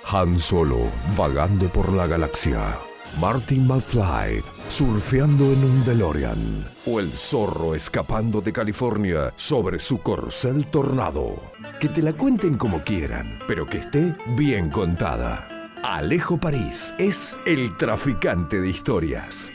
Han Solo vagando por la galaxia, Martin McFly surfeando en un DeLorean o el zorro escapando de California sobre su corcel Tornado. Que te la cuenten como quieran, pero que esté bien contada. Alejo París es el traficante de historias.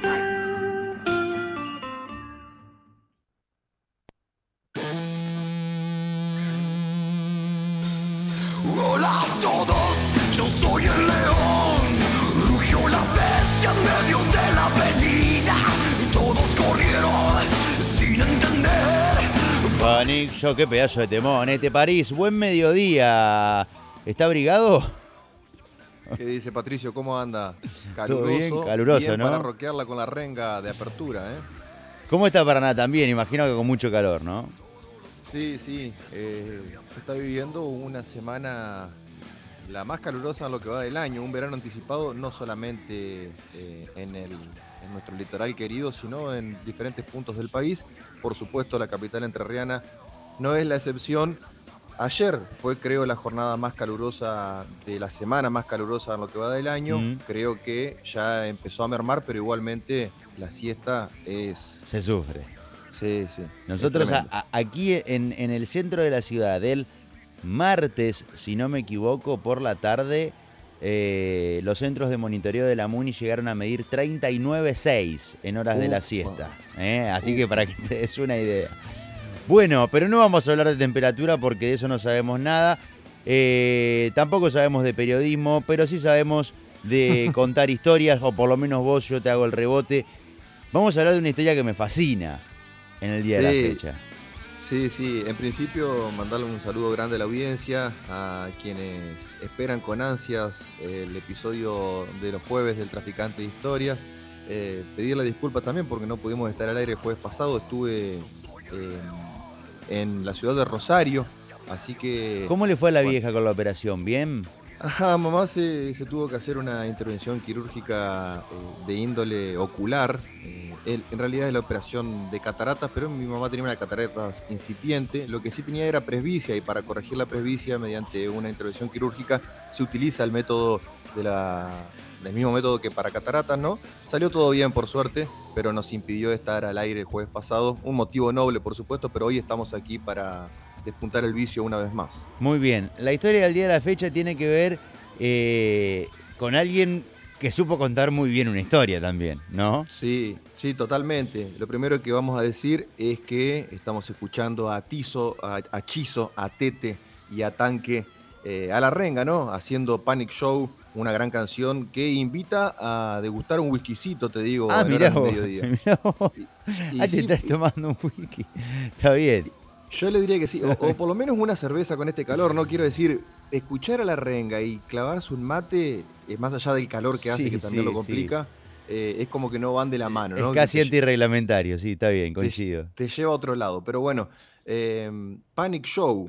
Hola a todos, yo soy el león. Rugió la bestia en medio de la avenida. Todos corrieron sin entender. Panic Show, qué pedazo de temón, París, buen mediodía. ¿Está abrigado? ¿Qué dice Patricio? ¿Cómo anda? Todo bien, caluroso, bien ¿no? Para rockearla con la renga de apertura, ¿eh? ¿Cómo está Paraná también? Imagino que con mucho calor, ¿no? Sí, se está viviendo una semana la más calurosa en lo que va del año, un verano anticipado no solamente en nuestro litoral querido, sino en diferentes puntos del país. Por supuesto, la capital entrerriana no es la excepción. Ayer fue, creo, la jornada más calurosa de la semana, más calurosa en lo que va del año. Creo que ya empezó a mermar, pero igualmente la siesta se sufre. Sí. Nosotros aquí en el centro de la ciudad, el martes, si no me equivoco, por la tarde, los centros de monitoreo de la MUNI llegaron a medir 39,6 en horas de la siesta. Así que para que te des una idea. Bueno, pero no vamos a hablar de temperatura porque de eso no sabemos nada. Tampoco sabemos de periodismo, pero sí sabemos de contar historias, o por lo menos vos, yo te hago el rebote. Vamos a hablar de una historia que me fascina en el día de la fecha. Sí. En principio, mandarle un saludo grande a la audiencia, a quienes esperan con ansias el episodio de los jueves del Traficante de Historias. Pedirle disculpas también porque no pudimos estar al aire el jueves pasado. Estuve en la ciudad de Rosario, así que... ¿Cómo le fue a la vieja con la operación? ¿Bien? Ajá, mamá se tuvo que hacer una intervención quirúrgica de índole ocular. En realidad es la operación de cataratas, pero mi mamá tenía una cataratas incipiente. Lo que sí tenía era presbicia, y para corregir la presbicia mediante una intervención quirúrgica se utiliza el método del mismo método que para cataratas, ¿no? Salió todo bien, por suerte, pero nos impidió estar al aire el jueves pasado. Un motivo noble, por supuesto, pero hoy estamos aquí para despuntar el vicio una vez más. Muy bien. La historia del día de la fecha tiene que ver con alguien que supo contar muy bien una historia también, ¿no? Sí, totalmente. Lo primero que vamos a decir es que estamos escuchando a Tizo, a Chizo, a Tete y a Tanque, a la renga, ¿no? Haciendo Panic Show, una gran canción que invita a degustar un whiskycito, te digo, en mirá horas del mediodía. Mirá vos. Te estás tomando un whisky. Está bien. Yo le diría que sí, o por lo menos una cerveza con este calor, ¿no? Quiero decir, escuchar a la renga y clavarse un mate, más allá del calor que hace, que también lo complica, es como que no van de la mano, ¿no? Es casi antirreglamentario, sí, está bien, coincido. Te lleva a otro lado, pero bueno, Panic Show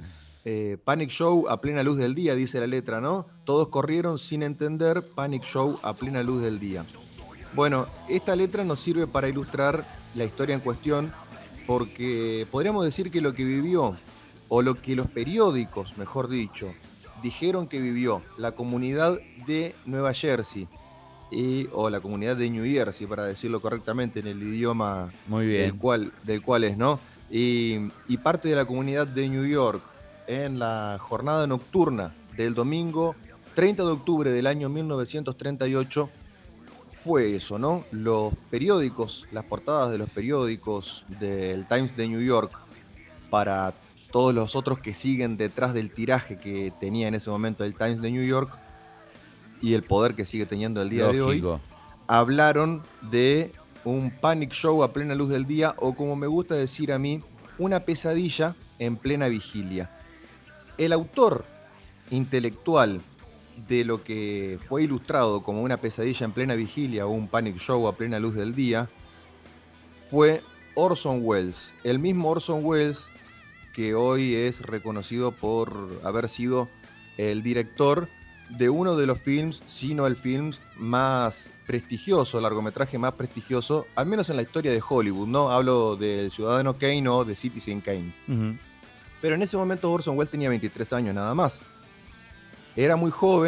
a plena luz del día, dice la letra, ¿no? Todos corrieron sin entender, Panic Show a plena luz del día. Bueno, esta letra nos sirve para ilustrar la historia en cuestión, porque podríamos decir que lo que vivió, o lo que los periódicos, mejor dicho, dijeron que vivió la comunidad de Nueva Jersey, o la comunidad de New Jersey, para decirlo correctamente en el idioma muy bien. Del cual es, ¿no? Y parte de la comunidad de New York, en la jornada nocturna del domingo 30 de octubre del año 1938, fue eso, ¿no? Los periódicos, las portadas de los periódicos del Times de New York, para todos los otros que siguen detrás del tiraje que tenía en ese momento el Times de New York y el poder que sigue teniendo el día de hoy, hablaron de un panic show a plena luz del día, o como me gusta decir a mí, una pesadilla en plena vigilia. El autor intelectual de lo que fue ilustrado como una pesadilla en plena vigilia o un panic show a plena luz del día fue Orson Welles, el mismo Orson Welles que hoy es reconocido por haber sido el director de uno de los films, si no el film más prestigioso, largometraje más prestigioso, al menos en la historia de Hollywood, ¿no? Hablo del Ciudadano Kane o de Citizen Kane. Pero en ese momento Orson Welles tenía 23 años nada más. Era muy joven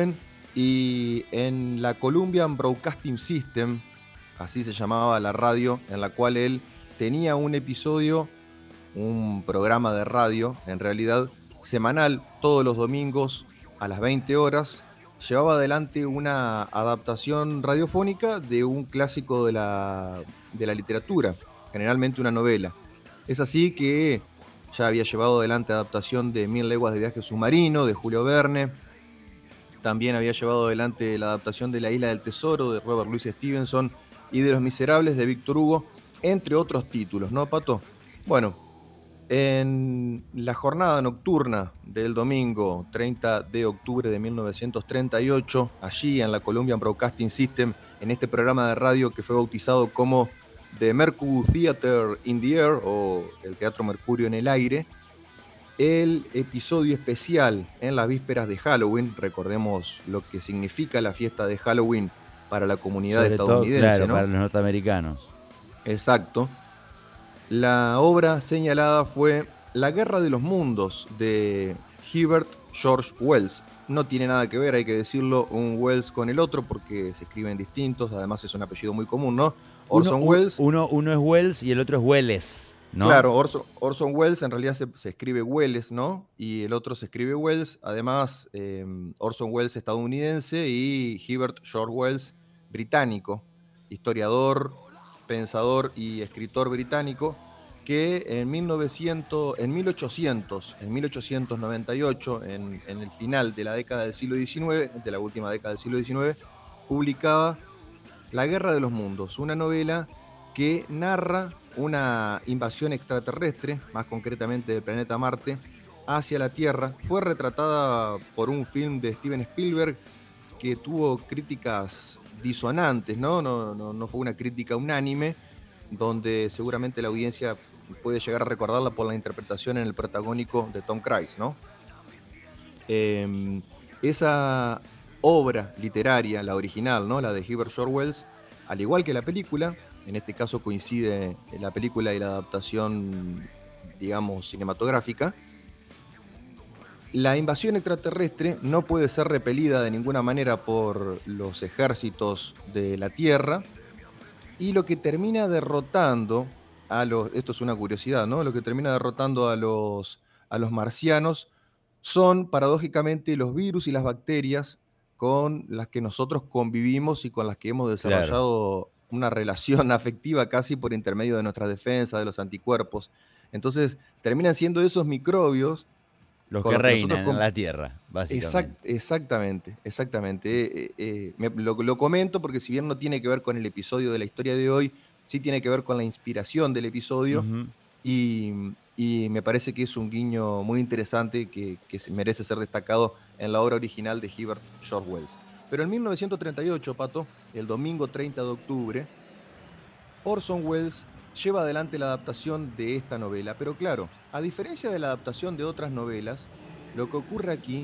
Y en la Columbian Broadcasting System, así se llamaba la radio, en la cual él tenía un episodio, un programa de radio, en realidad semanal, todos los domingos a las 20 horas, llevaba adelante una adaptación radiofónica de un clásico de la literatura, generalmente una novela. Es así que ya había llevado adelante adaptación de 1000 leguas de viaje submarino, de Julio Verne. También había llevado adelante la adaptación de La Isla del Tesoro, de Robert Louis Stevenson, y de Los Miserables, de Víctor Hugo, entre otros títulos, ¿no, Pato? Bueno, en la jornada nocturna del domingo 30 de octubre de 1938, allí en la Columbian Broadcasting System, en este programa de radio que fue bautizado como The Mercury Theater in the Air, o el Teatro Mercurio en el aire, el episodio especial en las vísperas de Halloween. Recordemos lo que significa la fiesta de Halloween para la comunidad Sobre estadounidense, todo, claro, ¿no? para los norteamericanos. Exacto. La obra señalada fue La Guerra de los Mundos, de Herbert George Wells. No tiene nada que ver, hay que decirlo, un Wells con el otro porque se escriben distintos, además es un apellido muy común, ¿no? Orson Welles. Uno es Wells y el otro es Welles, ¿no? Claro, Orson Welles en realidad se escribe Welles, ¿no? Y el otro se escribe Wells. Además, Orson Welles estadounidense y Herbert George Wells británico, historiador, pensador y escritor británico, que en 1898, en el final de la década del siglo XIX, de la última década del siglo XIX, publicaba La Guerra de los Mundos, una novela que narra una invasión extraterrestre, más concretamente del planeta Marte, hacia la Tierra. Fue retratada por un film de Steven Spielberg que tuvo críticas disonantes, ¿no? No fue una crítica unánime, donde seguramente la audiencia puede llegar a recordarla por la interpretación en el protagónico de Tom Cruise, ¿no? Esa obra literaria, la original, ¿no? La de Herbert George Wells, al igual que la película, en este caso coincide la película y la adaptación, digamos, cinematográfica. La invasión extraterrestre no puede ser repelida de ninguna manera por los ejércitos de la Tierra, y lo que termina derrotando esto es una curiosidad, ¿no? Lo que termina derrotando a los marcianos son, paradójicamente, los virus y las bacterias con las que nosotros convivimos y con las que hemos desarrollado una relación afectiva casi por intermedio de nuestra defensa, de los anticuerpos. Entonces, terminan siendo esos microbios los que reinan en la Tierra, básicamente. Exactamente. Lo comento porque si bien no tiene que ver con el episodio de la historia de hoy, sí tiene que ver con la inspiración del episodio. Uh-huh. Y me parece que es un guiño muy interesante que merece ser destacado en la obra original de Herbert George Wells. Pero en 1938, Pato, el domingo 30 de octubre, Orson Welles lleva adelante la adaptación de esta novela. Pero claro, a diferencia de la adaptación de otras novelas, lo que ocurre aquí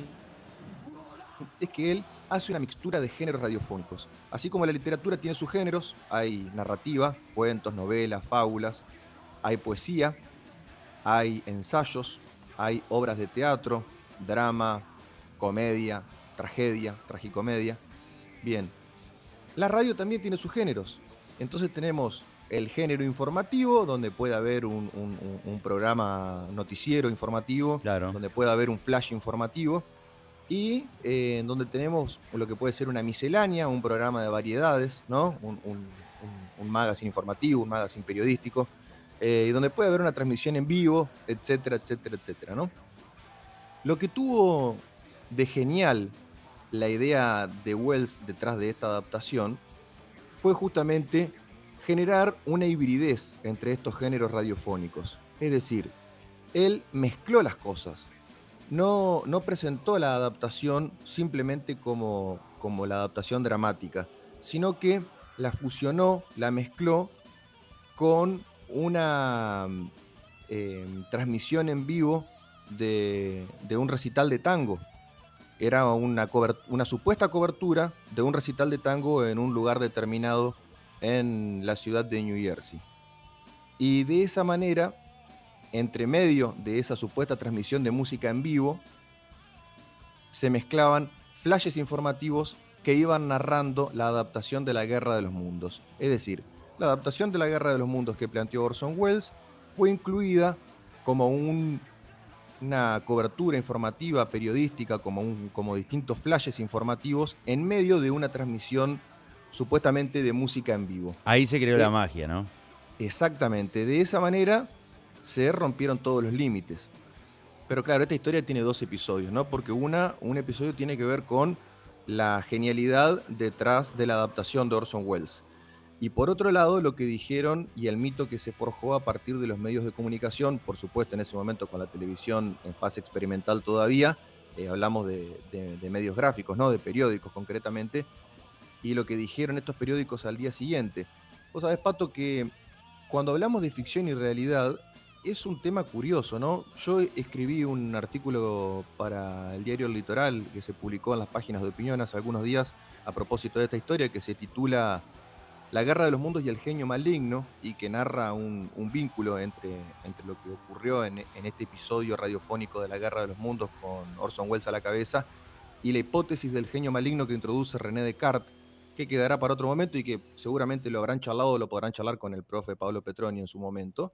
es que él hace una mixtura de géneros radiofónicos. Así como la literatura tiene sus géneros, hay narrativa, cuentos, novelas, fábulas, hay poesía, hay ensayos, hay obras de teatro, drama, comedia, tragedia, tragicomedia. Bien, la radio también tiene sus géneros. Entonces tenemos el género informativo, donde puede haber un programa noticiero informativo, claro, donde puede haber un flash informativo, y donde tenemos lo que puede ser una miscelánea, un programa de variedades, ¿no? Un magazine informativo, un magazine periodístico, y donde puede haber una transmisión en vivo, etcétera, etcétera, etcétera, ¿no? Lo que tuvo de genial la idea de Wells detrás de esta adaptación fue justamente generar una hibridez entre estos géneros radiofónicos. Es decir, él mezcló las cosas. No presentó la adaptación simplemente como la adaptación dramática, sino que la fusionó, la mezcló con una transmisión en vivo de un recital de tango. Era una supuesta cobertura de un recital de tango en un lugar determinado en la ciudad de New Jersey. Y de esa manera, entre medio de esa supuesta transmisión de música en vivo, se mezclaban flashes informativos que iban narrando la adaptación de la Guerra de los Mundos. Es decir, la adaptación de la Guerra de los Mundos que planteó Orson Welles fue incluida como una cobertura informativa, periodística, como distintos flashes informativos en medio de una transmisión supuestamente de música en vivo. Ahí se creó la magia, ¿no? Exactamente, de esa manera se rompieron todos los límites. Pero claro, esta historia tiene 2 episodios, ¿no? Porque un episodio tiene que ver con la genialidad detrás de la adaptación de Orson Welles. Y por otro lado, lo que dijeron y el mito que se forjó a partir de los medios de comunicación, por supuesto en ese momento con la televisión en fase experimental todavía, hablamos de medios gráficos, ¿no? De periódicos concretamente, y lo que dijeron estos periódicos al día siguiente. Vos sabés, Pato, que cuando hablamos de ficción y realidad, es un tema curioso, ¿no? Yo escribí un artículo para el diario El Litoral que se publicó en las páginas de opinión hace algunos días a propósito de esta historia que se titula La Guerra de los Mundos y el Genio Maligno y que narra un vínculo entre lo que ocurrió en este episodio radiofónico de La Guerra de los Mundos con Orson Welles a la cabeza y la hipótesis del genio maligno que introduce René Descartes, que quedará para otro momento y que seguramente lo habrán charlado o lo podrán charlar con el profe Pablo Petroni en su momento.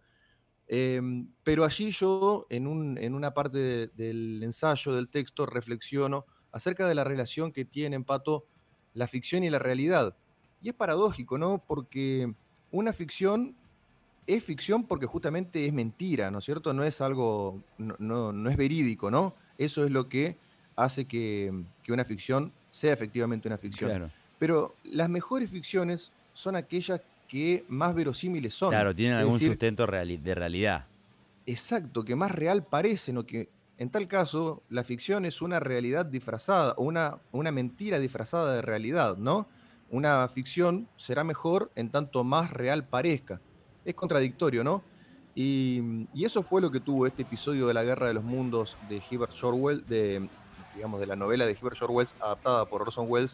Pero allí yo, en una parte del ensayo, del texto, reflexiono acerca de la relación que tienen, Pato, la ficción y la realidad. Y es paradójico, ¿no? Porque una ficción es ficción porque justamente es mentira, ¿no es cierto? No es algo, no es verídico, ¿no? Eso es lo que hace que una ficción sea efectivamente una ficción. Claro. Pero las mejores ficciones son aquellas que más verosímiles son. Claro, tienen Es algún decir, sustento de realidad. exacto, que más real parecen o que en tal caso la ficción es una realidad disfrazada o una mentira disfrazada de realidad, ¿no? Una ficción será mejor en tanto más real parezca. Es contradictorio, ¿no? Y eso fue lo que tuvo este episodio de la Guerra de los Mundos de Herbert George Wells, digamos, de la novela de Herbert George Wells adaptada por Orson Welles,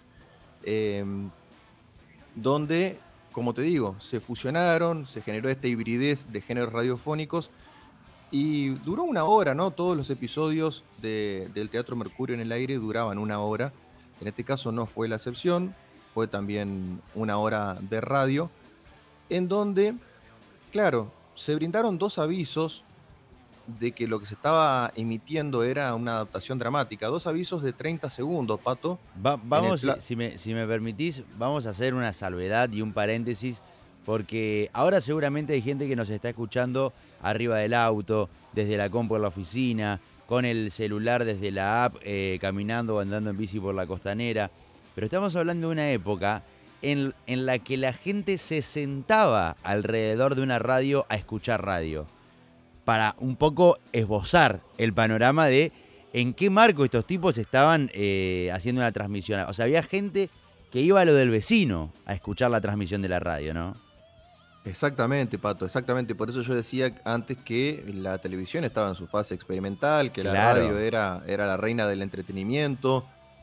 donde, como te digo, se fusionaron, se generó esta hibridez de géneros radiofónicos y duró 1 hora, ¿no? Todos los episodios del Teatro Mercurio en el Aire duraban 1 hora. En este caso no fue la excepción, fue también 1 hora de radio, en donde, claro, se brindaron 2 avisos de que lo que se estaba emitiendo era una adaptación dramática. 2 avisos de 30 segundos, Pato. Vamos, si me permitís, vamos a hacer una salvedad y un paréntesis, porque ahora seguramente hay gente que nos está escuchando arriba del auto, desde la compu en la oficina, con el celular desde la app, caminando o andando en bici por la costanera. Pero estamos hablando de una época en la que la gente se sentaba alrededor de una radio a escuchar radio, para un poco esbozar el panorama de en qué marco estos tipos estaban haciendo una transmisión. O sea, había gente que iba a lo del vecino a escuchar la transmisión de la radio, ¿no? Exactamente, Pato, exactamente. Por eso yo decía antes que la televisión estaba en su fase experimental, que la Claro. radio era la reina del entretenimiento,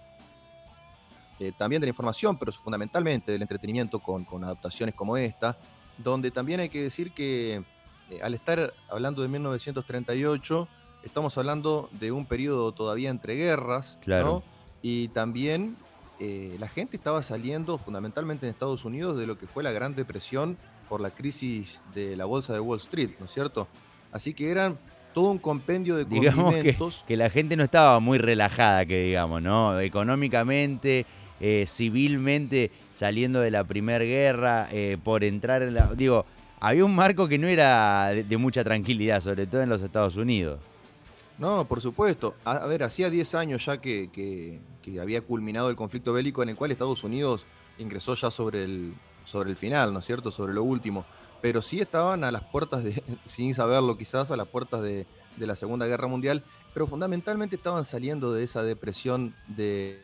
también de la información, pero fundamentalmente del entretenimiento con adaptaciones como esta, donde también hay que decir que al estar hablando de 1938, estamos hablando de un periodo todavía entre guerras, Claro. ¿no? Y también la gente estaba saliendo fundamentalmente en Estados Unidos de lo que fue la Gran Depresión por la crisis de la bolsa de Wall Street, ¿no es cierto? Así que eran todo un compendio de Digamos condimentos. que la gente no estaba muy relajada, que digamos, ¿no? Económicamente, civilmente, saliendo de la Primera Guerra, por entrar en la... Digo, había un marco que no era de mucha tranquilidad, sobre todo en los Estados Unidos. No, por supuesto. A ver, hacía 10 años ya que había culminado el conflicto bélico en el cual Estados Unidos ingresó ya sobre el final, ¿no es cierto? Sobre lo último. Pero sí estaban a las puertas sin saberlo quizás, a las puertas de la Segunda Guerra Mundial, pero fundamentalmente estaban saliendo de esa depresión de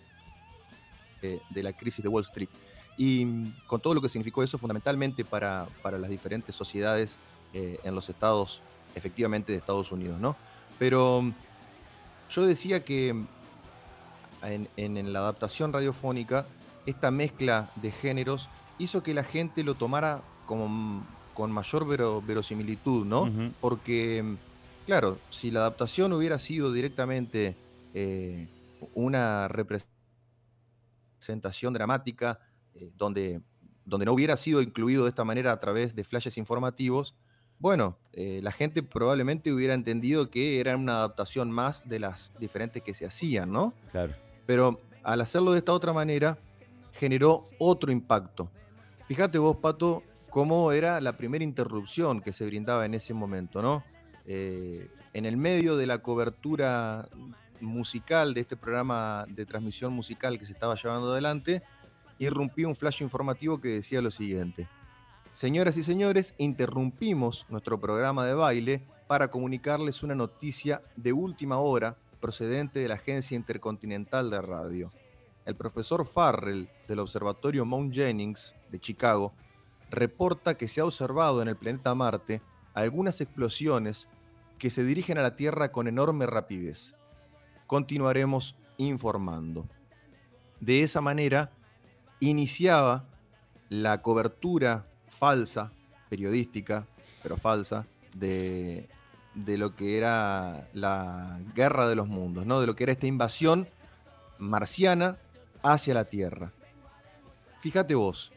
la crisis de Wall Street. Y con todo lo que significó eso fundamentalmente para las diferentes sociedades en los estados, efectivamente, de Estados Unidos, ¿no? Pero yo decía que en la adaptación radiofónica, esta mezcla de géneros hizo que la gente lo tomara con mayor verosimilitud, ¿no? Ujú. Porque, claro, si la adaptación hubiera sido directamente una representación presentación dramática, donde no hubiera sido incluido de esta manera a través de flashes informativos, bueno, la gente probablemente hubiera entendido que era una adaptación más de las diferentes que se hacían, ¿no? Claro. Pero al hacerlo de esta otra manera, generó otro impacto. Fíjate vos, Pato, cómo era la primera interrupción que se brindaba en ese momento, ¿no? En el medio de la cobertura musical de este programa de transmisión musical que se estaba llevando adelante, irrumpió un flash informativo que decía lo siguiente: señoras y señores, interrumpimos nuestro programa de baile para comunicarles una noticia de última hora procedente de la Agencia Intercontinental de Radio. El profesor Farrell del Observatorio Mount Jennings de Chicago reporta que se ha observado en el planeta Marte algunas explosiones que se dirigen a la Tierra con enorme rapidez. Continuaremos informando. De esa manera, iniciaba la cobertura falsa, periodística, pero falsa, de lo que era la guerra de los mundos, ¿no? De lo que era esta invasión marciana hacia la Tierra. Fíjate vos,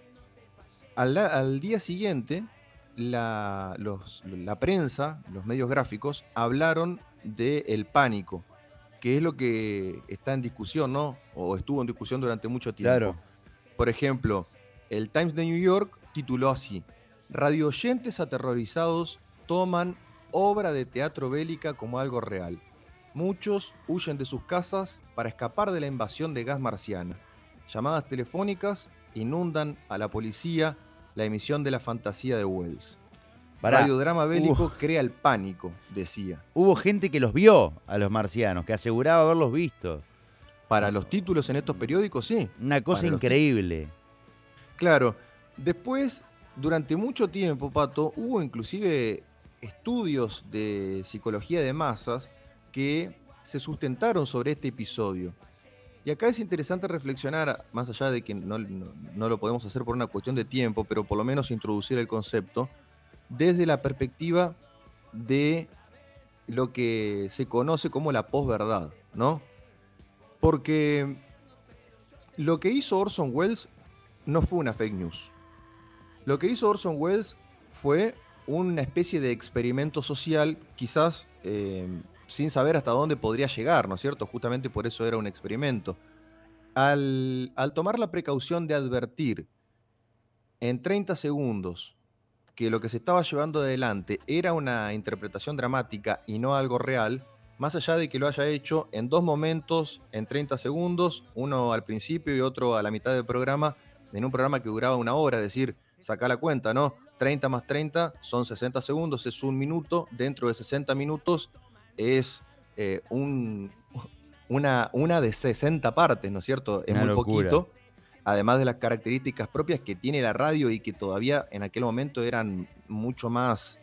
al día siguiente, la prensa, los medios gráficos, hablaron del pánico, que es lo que está en discusión, ¿no? O estuvo en discusión durante mucho tiempo. Claro. Por ejemplo, el Times de New York tituló así: radioyentes aterrorizados toman obra de teatro bélica como algo real. Muchos huyen de sus casas para escapar de la invasión de gas marciana. Llamadas telefónicas inundan a la policía la emisión de la fantasía de Wells. Radiodrama bélico crea el pánico, decía. Hubo gente que los vio a los marcianos, que aseguraba haberlos visto. Para los títulos en estos periódicos, sí. Una cosa increíble. Claro. Después, durante mucho tiempo, Pato, hubo inclusive estudios de psicología de masas que se sustentaron sobre este episodio. Y acá es interesante reflexionar, más allá de que no lo podemos hacer por una cuestión de tiempo, pero por lo menos introducir el concepto, desde la perspectiva de lo que se conoce como la posverdad, ¿no? Porque lo que hizo Orson Welles no fue una fake news. Lo que hizo Orson Welles fue una especie de experimento social, quizás sin saber hasta dónde podría llegar, ¿no es cierto? Justamente por eso era un experimento. Al tomar la precaución de advertir en 30 segundos que lo que se estaba llevando adelante era una interpretación dramática y no algo real, más allá de que lo haya hecho en dos momentos, en 30 segundos, uno al principio y otro a la mitad del programa, en un programa que duraba una hora, es decir, saca la cuenta, ¿no? 30 más 30 son 60 segundos, es un minuto, dentro de 60 minutos es una de 60 partes, ¿no es cierto? Es una muy locura. Poquito, además de las características propias que tiene la radio y que todavía en aquel momento eran mucho más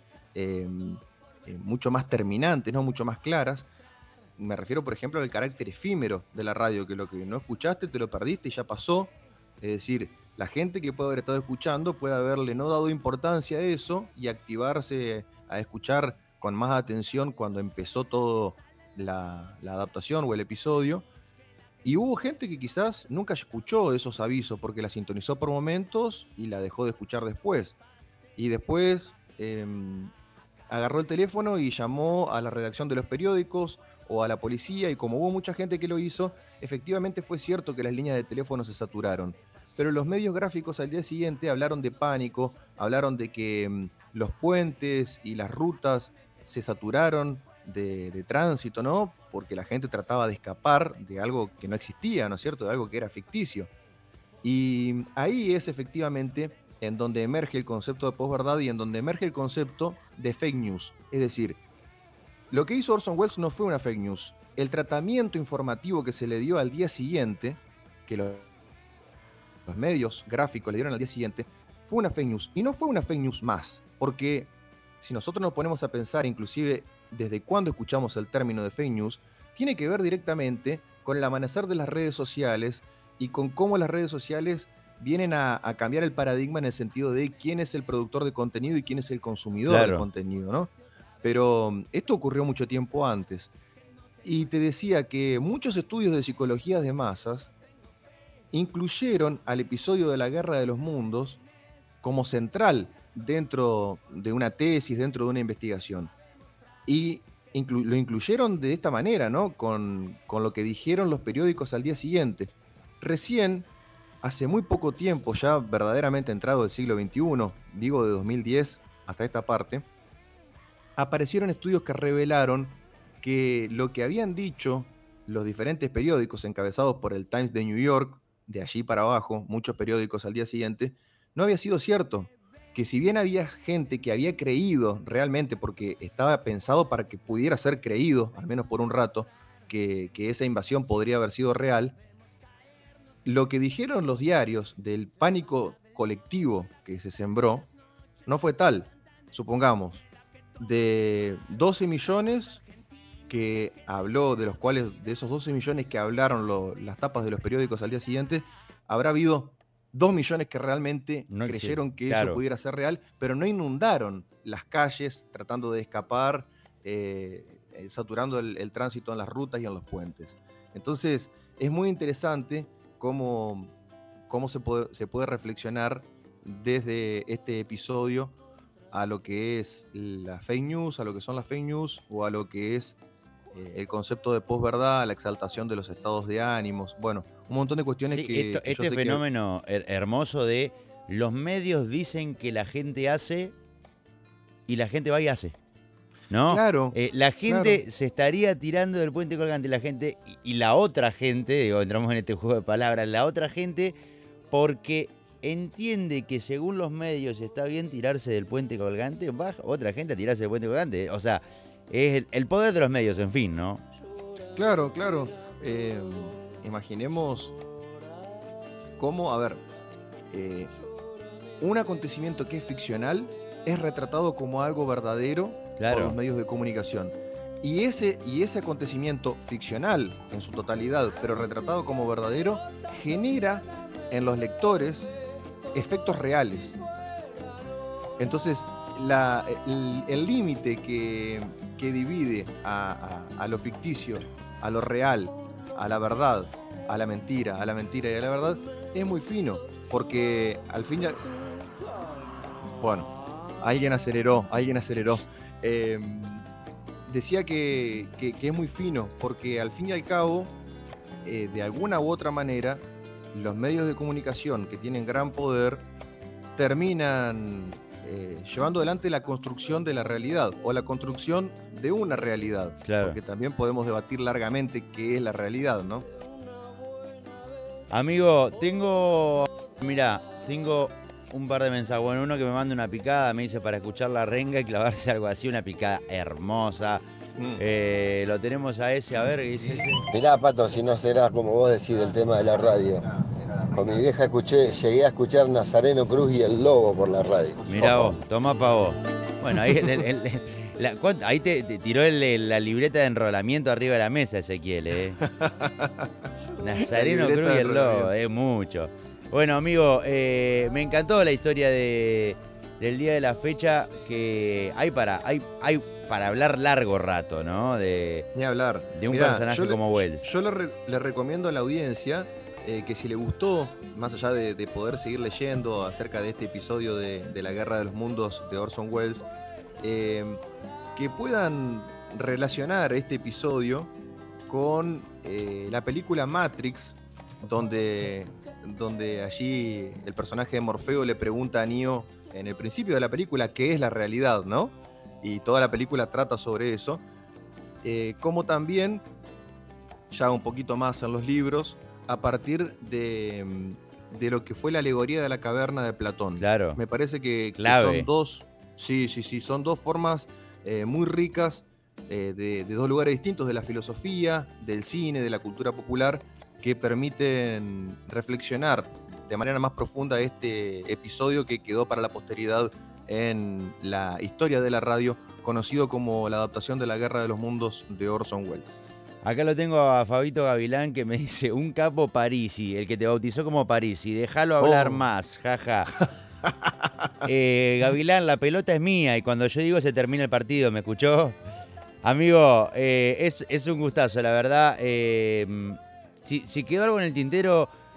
terminantes, ¿no? Mucho más claras. Me refiero, por ejemplo, al carácter efímero de la radio, que lo que no escuchaste te lo perdiste y ya pasó. Es decir, la gente que puede haber estado escuchando puede haberle no dado importancia a eso y activarse a escuchar con más atención cuando empezó todo la adaptación o el episodio. Y hubo gente que quizás nunca escuchó esos avisos porque la sintonizó por momentos y la dejó de escuchar después. Y después agarró el teléfono y llamó a la redacción de los periódicos o a la policía, y como hubo mucha gente que lo hizo, efectivamente fue cierto que las líneas de teléfono se saturaron. Pero los medios gráficos al día siguiente hablaron de pánico, hablaron de que los puentes y las rutas se saturaron de tránsito, ¿no? Porque la gente trataba de escapar de algo que no existía, ¿no es cierto? De algo que era ficticio. Y ahí es efectivamente en donde emerge el concepto de posverdad y en donde emerge el concepto de fake news. Es decir, lo que hizo Orson Welles no fue una fake news. El tratamiento informativo que se le dio al día siguiente, que los medios gráficos le dieron al día siguiente, fue una fake news. Y no fue una fake news más, porque si nosotros nos ponemos a pensar, inclusive desde cuándo escuchamos el término de fake news, tiene que ver directamente con el amanecer de las redes sociales y con cómo las redes sociales vienen a cambiar el paradigma en el sentido de quién es el productor de contenido y quién es el consumidor del contenido, ¿no? Pero esto ocurrió mucho tiempo antes. Y te decía que muchos estudios de psicología de masas incluyeron al episodio de la Guerra de los Mundos como central dentro de una tesis, dentro de una investigación. Y lo incluyeron de esta manera, ¿no? Con lo que dijeron los periódicos al día siguiente. Recién, hace muy poco tiempo, ya verdaderamente entrado del siglo XXI, digo de 2010 hasta esta parte, aparecieron estudios que revelaron que lo que habían dicho los diferentes periódicos encabezados por el Times de New York, de allí para abajo, muchos periódicos al día siguiente, no había sido cierto. Que si bien había gente que había creído realmente, porque estaba pensado para que pudiera ser creído, al menos por un rato, que esa invasión podría haber sido real, lo que dijeron los diarios del pánico colectivo que se sembró no fue tal. Supongamos, de 12 millones que habló, de los cuales, de esos 12 millones que hablaron las tapas de los periódicos al día siguiente, habrá habido 2 millones que realmente creyeron que eso pudiera ser real, pero no inundaron las calles tratando de escapar, saturando el tránsito en las rutas y en los puentes. Entonces, es muy interesante cómo se puede reflexionar desde este episodio a lo que es la fake news, a lo que son las fake news, o a lo que es el concepto de posverdad, la exaltación de los estados de ánimos, bueno, un montón de cuestiones que... Este fenómeno hermoso de los medios dicen que la gente hace y la gente va y hace, ¿no? Claro. La gente se estaría tirando del puente colgante, la gente y la otra gente, digo, entramos en este juego de palabras, la otra gente, porque entiende que según los medios está bien tirarse del puente colgante, va otra gente a tirarse del puente colgante, o sea... Es el poder de los medios, en fin, ¿no? Claro. Imaginemos cómo, un acontecimiento que es ficcional es retratado como algo verdadero por los medios de comunicación. Y ese acontecimiento ficcional en su totalidad, pero retratado como verdadero, genera en los lectores efectos reales. Entonces, el límite que divide a lo ficticio, a lo real, a la verdad, a la mentira y a la verdad, es muy fino, porque al fin ya... Bueno, alguien aceleró. Decía que es muy fino, porque al fin y al cabo, de alguna u otra manera, los medios de comunicación que tienen gran poder terminan llevando adelante la construcción de la realidad o la construcción de una realidad. Claro. Porque también podemos debatir largamente qué es la realidad, ¿no? Amigo, tengo un par de mensajes. Bueno, uno que me manda una picada, me dice para escuchar la renga y clavarse algo así, una picada hermosa. Lo tenemos a ese, a ver, ¿qué dice ese? Mirá, Pato, si no será como vos decís del tema de la radio. Con mi vieja llegué a escuchar Nazareno Cruz y El Lobo por la radio. Mirá vos, tomá pa' vos. Bueno, ahí, ahí te tiró la libreta de enrolamiento arriba de la mesa, Ezequiel, Nazareno Cruz y El Lobo, es mucho. Bueno, amigo, me encantó la historia del día de la fecha, que hay para hablar largo rato, ¿no? Ni hablar. De un personaje como Wells. Yo le recomiendo a la audiencia que si le gustó, más allá de poder seguir leyendo acerca de este episodio de la Guerra de los Mundos de Orson Welles, que puedan relacionar este episodio con la película Matrix, donde allí el personaje de Morfeo le pregunta a Neo en el principio de la película qué es la realidad, ¿no? Y toda la película trata sobre eso, como también, ya un poquito más en los libros, a partir de lo que fue la alegoría de la caverna de Platón. Claro. Me parece que son dos, son dos formas muy ricas de dos lugares distintos, de la filosofía, del cine, de la cultura popular, que permiten reflexionar de manera más profunda este episodio que quedó para la posteridad en la historia de la radio, conocido como la adaptación de la Guerra de los Mundos de Orson Welles. Acá lo tengo a Fabito Gavilán, que me dice, un capo Parisi, el que te bautizó como Parisi, déjalo hablar más, jaja. Gavilán, la pelota es mía, y cuando yo digo se termina el partido, ¿me escuchó? Amigo, es un gustazo, la verdad. Si quedó algo en el tintero,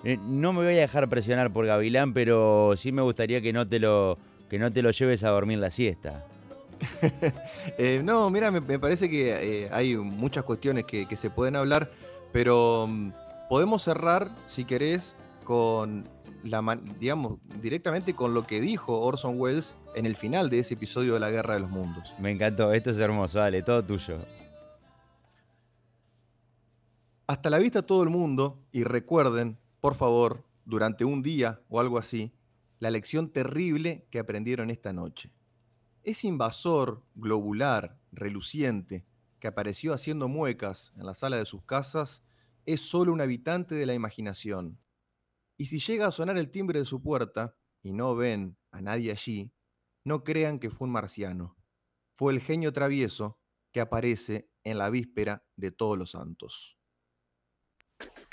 No me voy a dejar presionar por Gavilán, pero sí me gustaría que no te lo lleves a dormir la siesta. No, mira, me parece que hay muchas cuestiones que se pueden hablar, pero podemos cerrar, si querés, con digamos, directamente con lo que dijo Orson Welles en el final de ese episodio de La Guerra de los Mundos. Me encantó, esto es hermoso, dale, todo tuyo. Hasta la vista todo el mundo, y recuerden, por favor, durante un día o algo así, la lección terrible que aprendieron esta noche. Ese invasor globular, reluciente, que apareció haciendo muecas en la sala de sus casas, es solo un habitante de la imaginación. Y si llega a sonar el timbre de su puerta y no ven a nadie allí, no crean que fue un marciano. Fue el genio travieso que aparece en la víspera de Todos los Santos.